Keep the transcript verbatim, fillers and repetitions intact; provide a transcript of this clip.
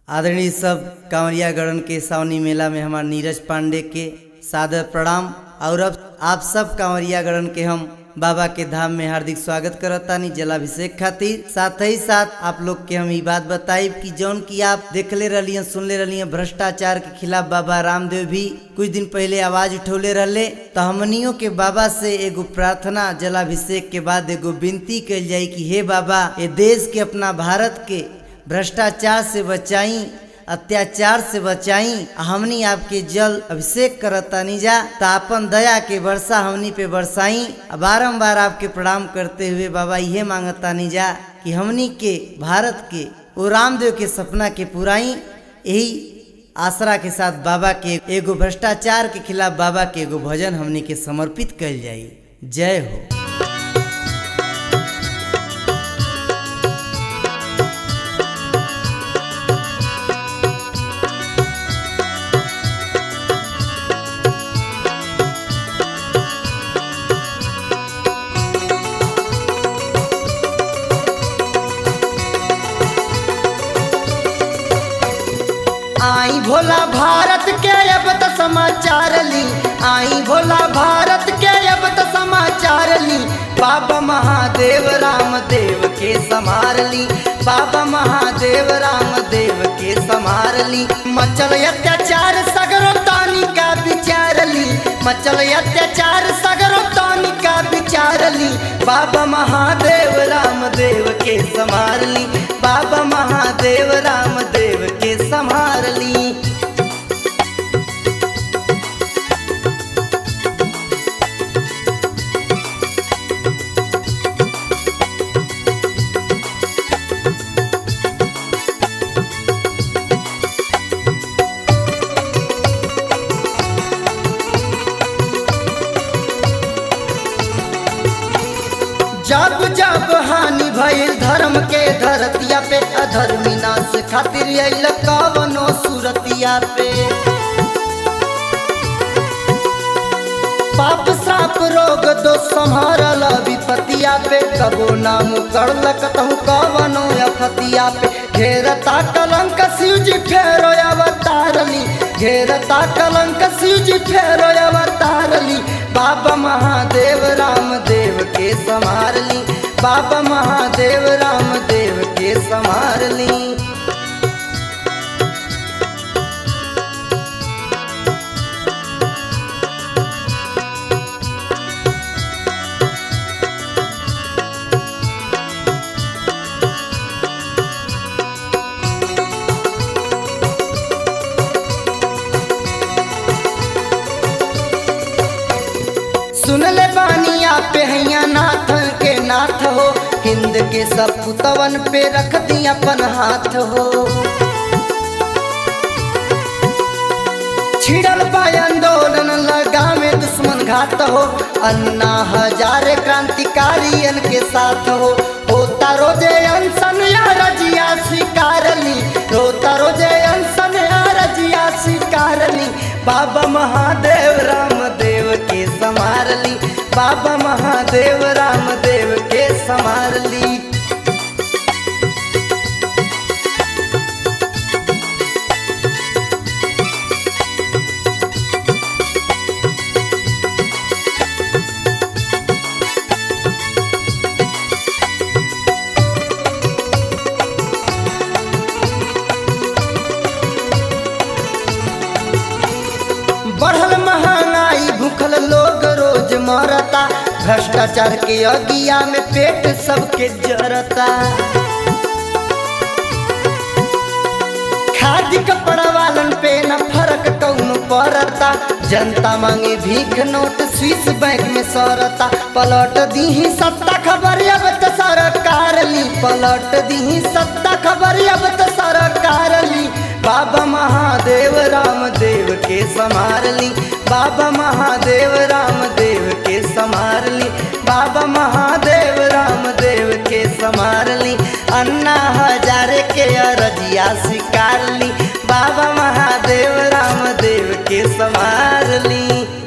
आदरणीय सब कांवरिया गणन के सावनी मेला में हमारे नीरज पांडे के सादर प्रणाम। और अब आप सब कांवरिया गणन के हम बाबा के धाम में हार्दिक स्वागत करतानी जलाभिषेक खातिर। साथ ही साथ आप लोग के हम ये बात बताई कि जौन की आप देखले रहिए सुनले रहिए भ्रष्टाचार के खिलाफ बाबा रामदेव भी कुछ दिन पहले आवाज उठौले रहले। तो हमनियों के बाबा से एगो प्रार्थना जलाभिषेक के बाद एगो विनती कल जाई कि हे बाबा ये देश के अपना भारत के भ्रष्टाचार से बचाई, अत्याचार से बचाई। हमनी आपके जल अभिषेक करतानी जा तो अपन दया के वर्षा हमनी पे बरसाई। बारम्बार आपके प्रणाम करते हुए बाबा यह मांगतानी जा कि हमनी के भारत के वो रामदेव के सपना के पुराई। यही आसरा के साथ बाबा के एगो भ्रष्टाचार के खिलाफ बाबा के एगो भजन हमनी के समर्पित कल जाई। जय हो। आई भोला भारत के अब तो समाचार ली, आई भोला भारत के अब तो समाचार ली। बाबा महादेव रामदेव के संभार ली, बाबा महादेव रामदेव के संभार ली। मचल अत्याचार सगरो तानी का विचार ली, मचल अत्याचार सगरो तानी का विचार ली। बाबा महादेव रामदेव के संभार ली, बाबा महादेव रामदेव के संभार ली। जब जब हानि भइल धर्म के धरतिया पे, अधर्मी नाश खातिर आइल कवनो सूरतिया पे। पाप श्राप रोग दो संहारल विपतिया पे, कबो नाम करलक तहु कवनो अफतिया पे। घेरता कलंक शिव जी फेरो अवतार ली, घेरता कलंक शिव जी फेरो अवतार ली। बाबा महादेव रामदेव के संभार ली, बाबा महादेव रामदेव के संभार ली। सुन ले बानिया पे हैया नाथ के नाथ हो, हिंद के सब पुतवन पे रख दी अपन हाथ हो। छिड़ल बा आंदोलन लगा में दुश्मन घात हो, अन्ना हजारे क्रांतिकारियन के साथ हो। होता रोजे अनशन या रजिया स्वीकार ली, होता रोजे अनशन या रजिया स्वीकार ली। बाबा महादेव रामदेव के संभार ली, बाबा महादेव रामदेव के संभार ली। बढ़ल महंगाई भूखल लोग रोज मरता, भ्रष्टाचार के अगिया में पेट सबके जरता। खादी कपड़ा वालन पे न फर्क कौनो पड़ता, जनता मांगे भीख नोट स्विस बैंक में सरता। पलट दीही सत्ता खबर अब तो सरकार ली, पलट दीही सत्ता खबर अब तो सरकार ली। बाबा महादेव रामदेव के संभार ली, बाबा महादेव रामदेव के संभार ली, बाबा महादेव रामदेव के संभार ली। अन्ना हजारे के अरजिया स्वीकार ली, बाबा महादेव रामदेव के संभार ली।